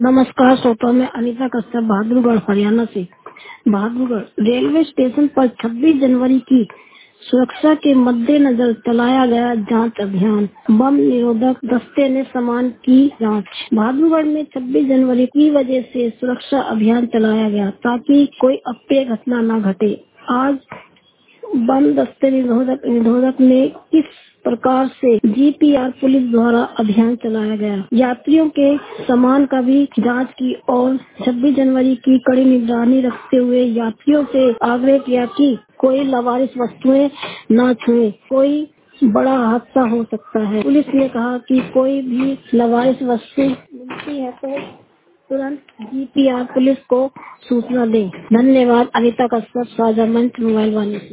नमस्कार श्रोता, मैं अनीता कश्यप बहादुरगढ़ हरियाणा से। बहादुरगढ़ रेलवे स्टेशन पर 26 जनवरी की सुरक्षा के मद्देनजर चलाया गया जांच अभियान। बम निरोधक दस्ते ने सामान की जांच। बहादुरगढ़ में 26 जनवरी की वजह से सुरक्षा अभियान चलाया गया ताकि कोई अप्रिय घटना न घटे। आज बम दस्ते निरोधक ने किस प्रकार से जीपीआर पुलिस द्वारा अभियान चलाया गया, यात्रियों के सामान का भी जांच की और 26 जनवरी की कड़ी निगरानी रखते हुए यात्रियों से आग्रह किया कि कोई लावारिस वस्तुएं न छुए, कोई बड़ा हादसा हो सकता है। पुलिस ने कहा कि कोई भी लावारिस वस्तु मिलती है तो तुरंत जीपीआर पुलिस को सूचना दें। धन्यवाद। अनीता कश्यप, साझा मंच, मोबाइल वाणी से।